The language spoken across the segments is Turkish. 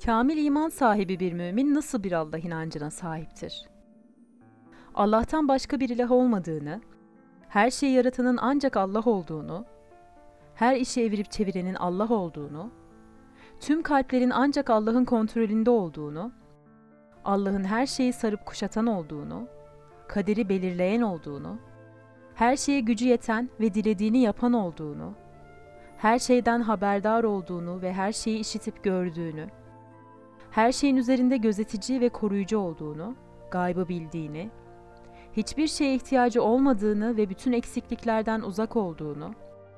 Kamil iman sahibi bir mümin nasıl bir Allah inancına sahiptir? Allah'tan başka bir ilah olmadığını, her şeyi yaratanın ancak Allah olduğunu, her işi evirip çevirenin Allah olduğunu, tüm kalplerin ancak Allah'ın kontrolünde olduğunu, Allah'ın her şeyi sarıp kuşatan olduğunu, kaderi belirleyen olduğunu, her şeye gücü yeten ve dilediğini yapan olduğunu, her şeyden haberdar olduğunu ve her şeyi işitip gördüğünü, her şeyin üzerinde gözetici ve koruyucu olduğunu, gaybı bildiğini, hiçbir şeye ihtiyacı olmadığını ve bütün eksikliklerden uzak olduğunu,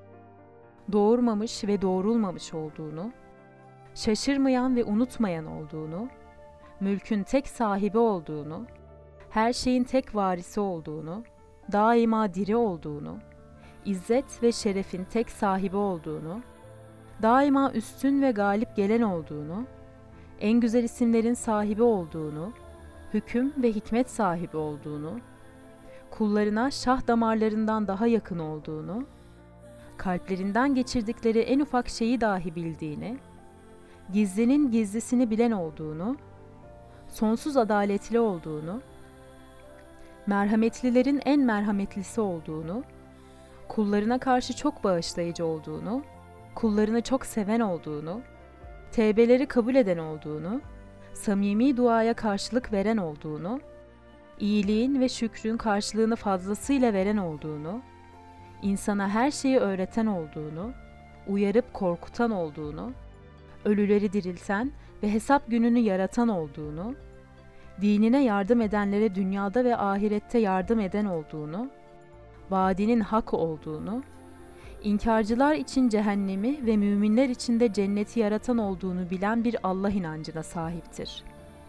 doğurmamış ve doğrulmamış olduğunu, şaşırmayan ve unutmayan olduğunu, mülkün tek sahibi olduğunu, her şeyin tek varisi olduğunu, daima diri olduğunu, izzet ve şerefin tek sahibi olduğunu, daima üstün ve galip gelen olduğunu, en güzel isimlerin sahibi olduğunu, hüküm ve hikmet sahibi olduğunu, kullarına şah damarlarından daha yakın olduğunu, kalplerinden geçirdikleri en ufak şeyi dahi bildiğini, gizlinin gizlisini bilen olduğunu, sonsuz adaletli olduğunu, merhametlilerin en merhametlisi olduğunu, kullarına karşı çok bağışlayıcı olduğunu, kullarını çok seven olduğunu, tevbeleri kabul eden olduğunu, samimi duaya karşılık veren olduğunu, iyiliğin ve şükrün karşılığını fazlasıyla veren olduğunu, insana her şeyi öğreten olduğunu, uyarıp korkutan olduğunu, ölüleri dirilten ve hesap gününü yaratan olduğunu, dinine yardım edenlere dünyada ve ahirette yardım eden olduğunu, vaadinin hak olduğunu, İnkarcılar için cehennemi ve müminler için de cenneti yaratan olduğunu bilen bir Allah inancına sahiptir.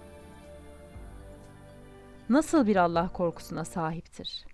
Nasıl bir Allah korkusuna sahiptir?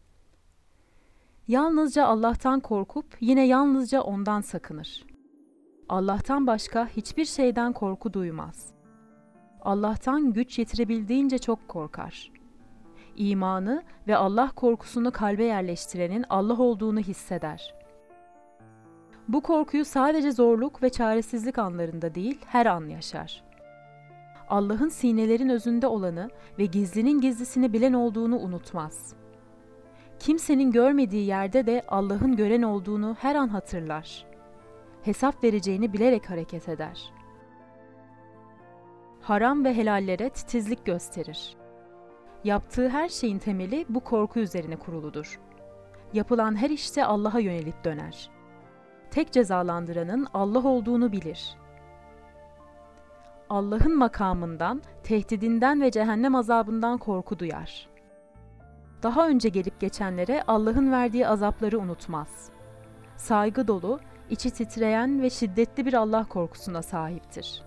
Yalnızca Allah'tan korkup yine yalnızca O'ndan sakınır. Allah'tan başka hiçbir şeyden korku duymaz. Allah'tan güç yetirebildiğince çok korkar. İmanı ve Allah korkusunu kalbe yerleştirenin Allah olduğunu hisseder. Bu korkuyu sadece zorluk ve çaresizlik anlarında değil, her an yaşar. Allah'ın sinelerin özünde olanı ve gizlinin gizlisini bilen olduğunu unutmaz. Kimsenin görmediği yerde de Allah'ın gören olduğunu her an hatırlar. Hesap vereceğini bilerek hareket eder. Haram ve helallere titizlik gösterir. Yaptığı her şeyin temeli bu korku üzerine kuruludur. Yapılan her işte Allah'a yönelip döner. Tek cezalandıranın Allah olduğunu bilir. Allah'ın makamından, tehdidinden ve cehennem azabından korku duyar. Daha önce gelip geçenlere Allah'ın verdiği azapları unutmaz. Saygı dolu, içi titreyen ve şiddetli bir Allah korkusuna sahiptir.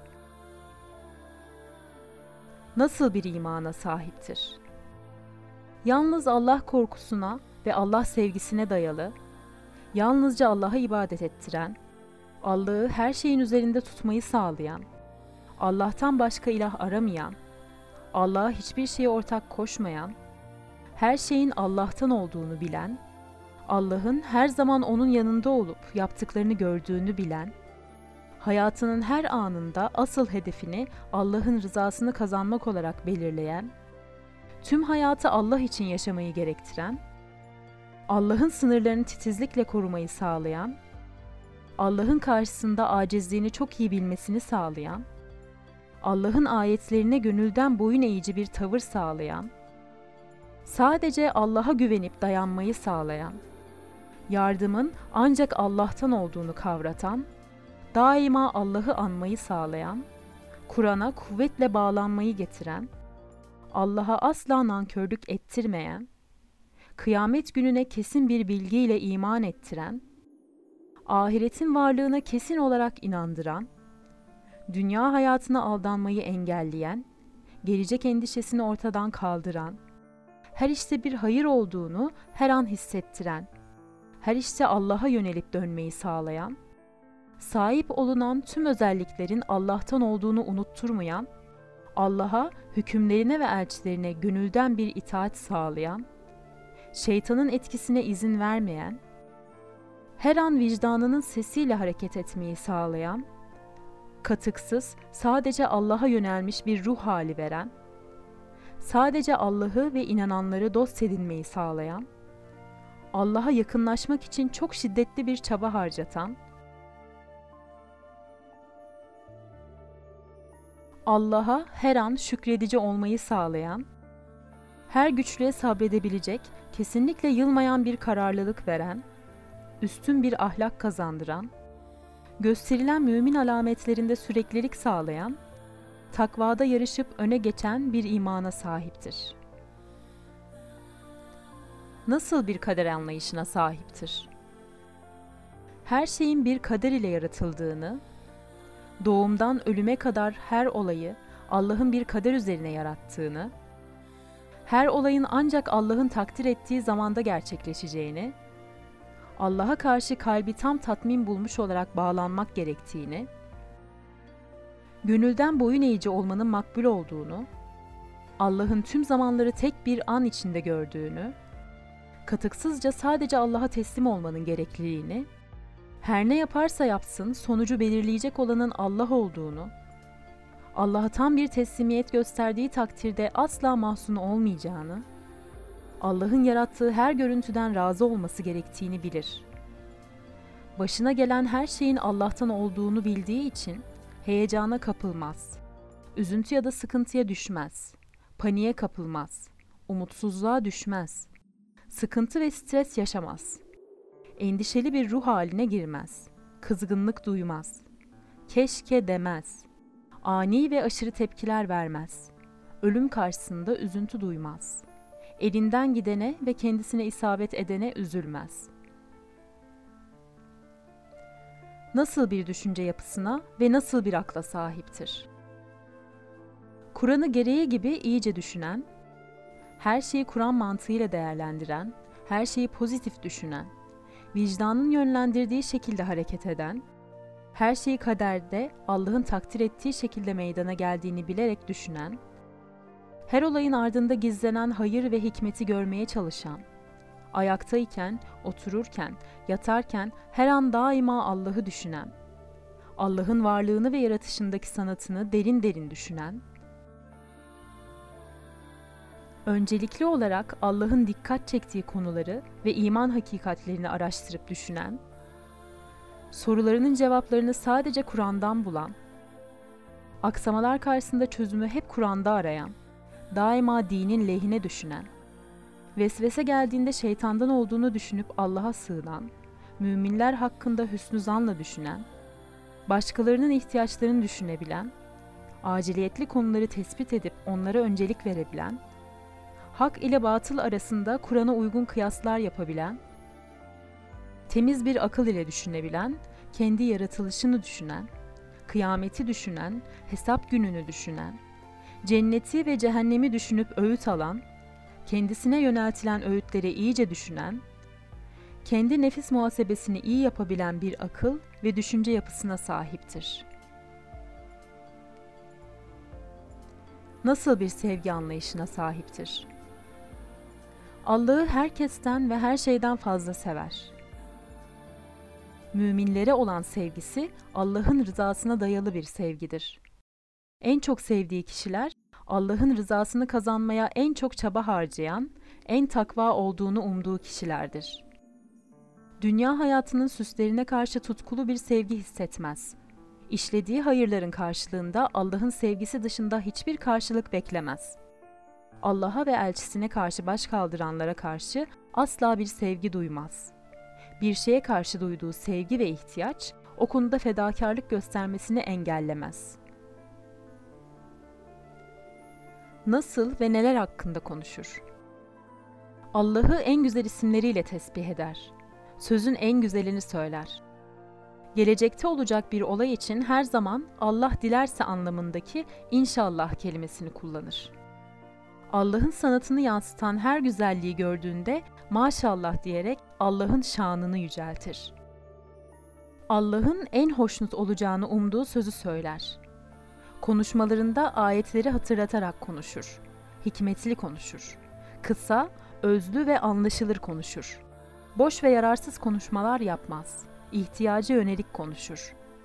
Nasıl bir imana sahiptir? Yalnız Allah korkusuna ve Allah sevgisine dayalı, yalnızca Allah'a ibadet ettiren, Allah'ı her şeyin üzerinde tutmayı sağlayan, Allah'tan başka ilah aramayan, Allah'a hiçbir şeye ortak koşmayan, her şeyin Allah'tan olduğunu bilen, Allah'ın her zaman onun yanında olup yaptıklarını gördüğünü bilen, hayatının her anında asıl hedefini Allah'ın rızasını kazanmak olarak belirleyen, tüm hayatı Allah için yaşamayı gerektiren, Allah'ın sınırlarını titizlikle korumayı sağlayan, Allah'ın karşısında acizliğini çok iyi bilmesini sağlayan, Allah'ın ayetlerine gönülden boyun eğici bir tavır sağlayan, sadece Allah'a güvenip dayanmayı sağlayan, yardımın ancak Allah'tan olduğunu kavratan, daima Allah'ı anmayı sağlayan, Kur'an'a kuvvetle bağlanmayı getiren, Allah'a asla nankörlük ettirmeyen, kıyamet gününe kesin bir bilgiyle iman ettiren, ahiretin varlığına kesin olarak inandıran, dünya hayatına aldanmayı engelleyen, gelecek endişesini ortadan kaldıran, her işte bir hayır olduğunu her an hissettiren, her işte Allah'a yönelip dönmeyi sağlayan, sahip olunan tüm özelliklerin Allah'tan olduğunu unutturmayan, Allah'a, hükümlerine ve elçilerine gönülden bir itaat sağlayan, şeytanın etkisine izin vermeyen, her an vicdanının sesiyle hareket etmeyi sağlayan, katıksız, sadece Allah'a yönelmiş bir ruh hali veren, sadece Allah'ı ve inananları dost edinmeyi sağlayan, Allah'a yakınlaşmak için çok şiddetli bir çaba harcatan, Allah'a her an şükredici olmayı sağlayan, her güçlüğe sabredebilecek, kesinlikle yılmayan bir kararlılık veren, üstün bir ahlak kazandıran, gösterilen mümin alametlerinde süreklilik sağlayan, takvada yarışıp öne geçen bir imana sahiptir. Nasıl bir kader anlayışına sahiptir? Her şeyin bir kader ile yaratıldığını, doğumdan ölüme kadar her olayı Allah'ın bir kader üzerine yarattığını, her olayın ancak Allah'ın takdir ettiği zamanda gerçekleşeceğini, Allah'a karşı kalbi tam tatmin bulmuş olarak bağlanmak gerektiğini, gönülden boyun eğici olmanın makbul olduğunu, Allah'ın tüm zamanları tek bir an içinde gördüğünü, katıksızca sadece Allah'a teslim olmanın gerekliliğini, her ne yaparsa yapsın sonucu belirleyecek olanın Allah olduğunu, Allah'a tam bir teslimiyet gösterdiği takdirde asla mahzun olmayacağını, Allah'ın yarattığı her görüntüden razı olması gerektiğini bilir. Başına gelen her şeyin Allah'tan olduğunu bildiği için heyecana kapılmaz, üzüntü ya da sıkıntıya düşmez, paniğe kapılmaz, umutsuzluğa düşmez, sıkıntı ve stres yaşamaz, endişeli bir ruh haline girmez, kızgınlık duymaz, keşke demez, ani ve aşırı tepkiler vermez, ölüm karşısında üzüntü duymaz, elinden gidene ve kendisine isabet edene üzülmez. Nasıl bir düşünce yapısına ve nasıl bir akla sahiptir? Kur'an'ı gereği gibi iyice düşünen, her şeyi Kur'an mantığıyla değerlendiren, her şeyi pozitif düşünen, vicdanın yönlendirdiği şekilde hareket eden, her şeyi kaderde Allah'ın takdir ettiği şekilde meydana geldiğini bilerek düşünen, her olayın ardında gizlenen hayır ve hikmeti görmeye çalışan, ayaktayken, otururken, yatarken her an daima Allah'ı düşünen, Allah'ın varlığını ve yaratışındaki sanatını derin derin düşünen, öncelikli olarak Allah'ın dikkat çektiği konuları ve iman hakikatlerini araştırıp düşünen, sorularının cevaplarını sadece Kur'an'dan bulan, aksamalar karşısında çözümü hep Kur'an'da arayan, daima dinin lehine düşünen, vesvese geldiğinde şeytandan olduğunu düşünüp Allah'a sığınan, müminler hakkında hüsnü zanla düşünen, başkalarının ihtiyaçlarını düşünebilen, aciliyetli konuları tespit edip onlara öncelik verebilen, hak ile batıl arasında Kur'an'a uygun kıyaslar yapabilen, temiz bir akıl ile düşünebilen, kendi yaratılışını düşünen, kıyameti düşünen, hesap gününü düşünen, cenneti ve cehennemi düşünüp öğüt alan, kendisine yöneltilen öğütleri iyice düşünen, kendi nefis muhasebesini iyi yapabilen bir akıl ve düşünce yapısına sahiptir. Nasıl bir sevgi anlayışına sahiptir? Allah'ı herkesten ve her şeyden fazla sever. Müminlere olan sevgisi Allah'ın rızasına dayalı bir sevgidir. En çok sevdiği kişiler Allah'ın rızasını kazanmaya en çok çaba harcayan, en takva olduğunu umduğu kişilerdir. Dünya hayatının süslerine karşı tutkulu bir sevgi hissetmez. İşlediği hayırların karşılığında Allah'ın sevgisi dışında hiçbir karşılık beklemez. Allah'a ve elçisine karşı baş kaldıranlara karşı asla bir sevgi duymaz. Bir şeye karşı duyduğu sevgi ve ihtiyaç, o konuda fedakarlık göstermesini engellemez. Nasıl ve neler hakkında konuşur? Allah'ı en güzel isimleriyle tesbih eder. Sözün en güzelini söyler. Gelecekte olacak bir olay için her zaman Allah dilerse anlamındaki inşallah kelimesini kullanır. Allah'ın sanatını yansıtan her güzelliği gördüğünde maşallah diyerek Allah'ın şanını yüceltir. Allah'ın en hoşnut olacağını umduğu sözü söyler. Konuşmalarında ayetleri hatırlatarak konuşur. Hikmetli konuşur. Kısa, özlü ve anlaşılır konuşur. Boş ve yararsız konuşmalar yapmaz. İhtiyaca yönelik konuşur.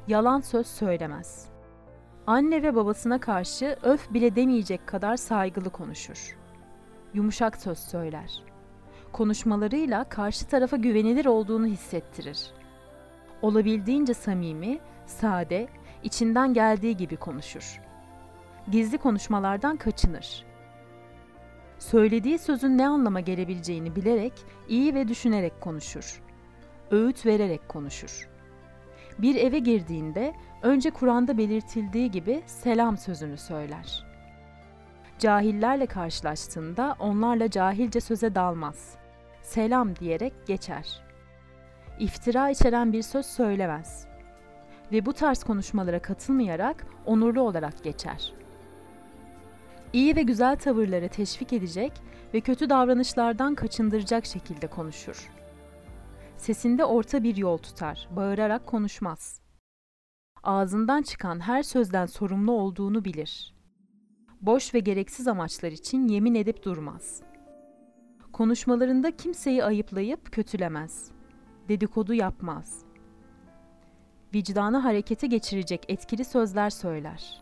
Yalan söz söylemez. Anne ve babasına karşı öf bile demeyecek kadar saygılı konuşur. Yumuşak söz söyler. Konuşmalarıyla karşı tarafa güvenilir olduğunu hissettirir. Olabildiğince samimi, sade, içinden geldiği gibi konuşur. Gizli konuşmalardan kaçınır. Söylediği sözün ne anlama gelebileceğini bilerek, iyi ve düşünerek konuşur. Öğüt vererek konuşur. Bir eve girdiğinde önce Kur'an'da belirtildiği gibi selam sözünü söyler. Cahillerle karşılaştığında onlarla cahilce söze dalmaz. Selam diyerek geçer. İftira içeren bir söz söylemez. Ve bu tarz konuşmalara katılmayarak onurlu olarak geçer. İyi ve güzel tavırları teşvik edecek ve kötü davranışlardan kaçındıracak şekilde konuşur. Sesinde orta bir yol tutar, bağırarak konuşmaz. Ağzından çıkan her sözden sorumlu olduğunu bilir. Boş ve gereksiz amaçlar için yemin edip durmaz. Konuşmalarında kimseyi ayıplayıp kötülemez. Dedikodu yapmaz. Vicdanı harekete geçirecek etkili sözler söyler.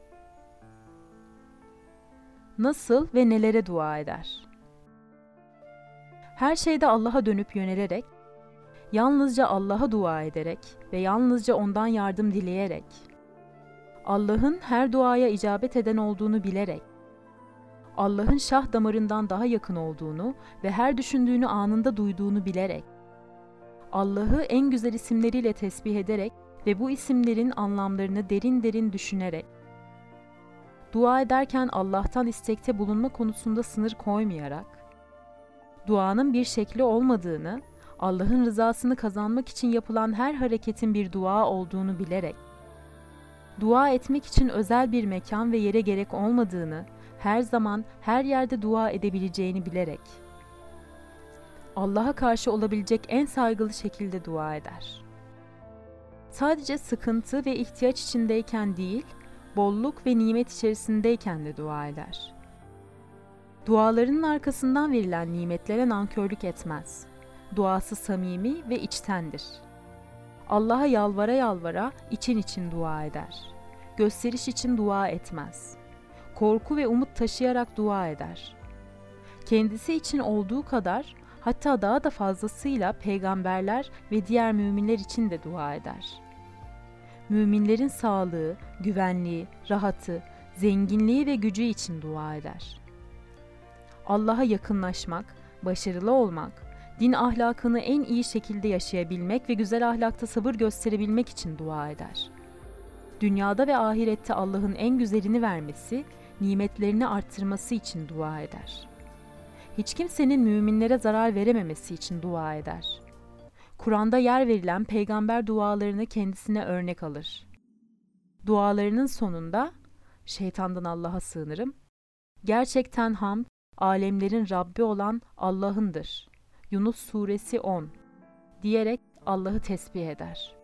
Nasıl ve nelere dua eder? Her şeyde Allah'a dönüp yönelerek, yalnızca Allah'a dua ederek ve yalnızca O'ndan yardım dileyerek, Allah'ın her duaya icabet eden olduğunu bilerek, Allah'ın şah damarından daha yakın olduğunu ve her düşündüğünü anında duyduğunu bilerek, Allah'ı en güzel isimleriyle tesbih ederek ve bu isimlerin anlamlarını derin derin düşünerek, dua ederken Allah'tan istekte bulunma konusunda sınır koymayarak, duanın bir şekli olmadığını, Allah'ın rızasını kazanmak için yapılan her hareketin bir dua olduğunu bilerek, dua etmek için özel bir mekan ve yere gerek olmadığını, her zaman, her yerde dua edebileceğini bilerek, Allah'a karşı olabilecek en saygılı şekilde dua eder. Sadece sıkıntı ve ihtiyaç içindeyken değil, bolluk ve nimet içerisindeyken de dua eder. Dualarının arkasından verilen nimetlere nankörlük etmez. Duası samimi ve içtendir. Allah'a yalvara yalvara için için dua eder. Gösteriş için dua etmez. Korku ve umut taşıyarak dua eder. Kendisi için olduğu kadar, hatta daha da fazlasıyla peygamberler ve diğer müminler için de dua eder. Müminlerin sağlığı, güvenliği, rahatı, zenginliği ve gücü için dua eder. Allah'a yakınlaşmak, başarılı olmak, din ahlakını en iyi şekilde yaşayabilmek ve güzel ahlakta sabır gösterebilmek için dua eder. Dünyada ve ahirette Allah'ın en güzelini vermesi, nimetlerini arttırması için dua eder. Hiç kimsenin müminlere zarar verememesi için dua eder. Kur'an'da yer verilen peygamber dualarını kendisine örnek alır. Dualarının sonunda, şeytandan Allah'a sığınırım, gerçekten hamd, alemlerin Rabbi olan Allah'ındır. Yunus suresi 10 diyerek Allah'ı tesbih eder.